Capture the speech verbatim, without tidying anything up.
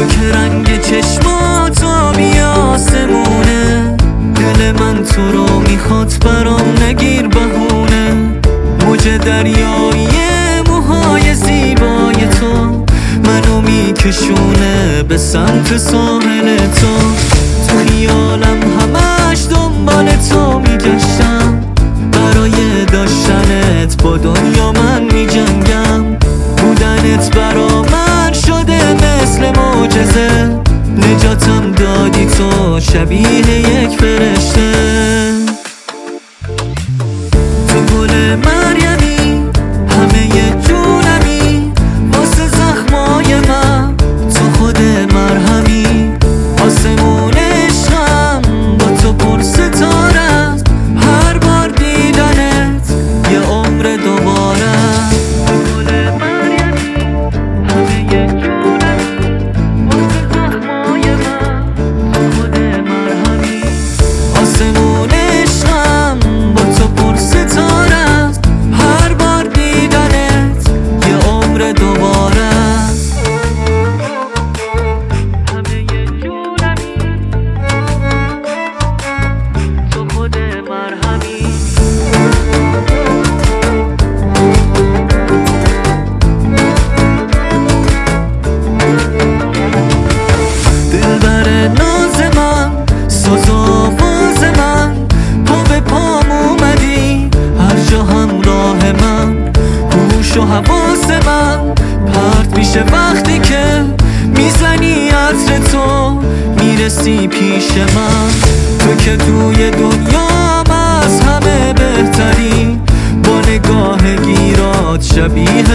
تو که رنگ چشمات آبی آسمونه، دل من تو رو میخواد برام نگیر بهونه. موج دریایی موهای زیبای تو منو میکشونه به سمت ساحل تو. تو خیالم همش دنبال تو میگشتم، برای داشتنت با دنیا من میجنگم. بودنت برا من شده مثل معجزه، نجاتم دادی تو شبیه یک فرشته. تو گل مریمی همه جونمی، واسه زخمای من تو خود مرهمی. آسمون عشقم با تو پر ستاره است، هر بار دیدنت یه عمر دوباره. تو گل مریمی همه جونمی، واسه زخمای من تو خود مرهمی. آسمون عشقم با تو پر ستاره است، هر بار دیدنت یه عمر دوباره. همه جونمی تو خود مرهمی. دلبر ناز من، ساز آواز من، پا به پام اومدی هر جا همراه من. هوش و حواس من پرت میشه وقتی که میزنی عطر تو، میرسی پیش من. تو که توی دنیام از همه بهتری، با نگاه گیرات شبیه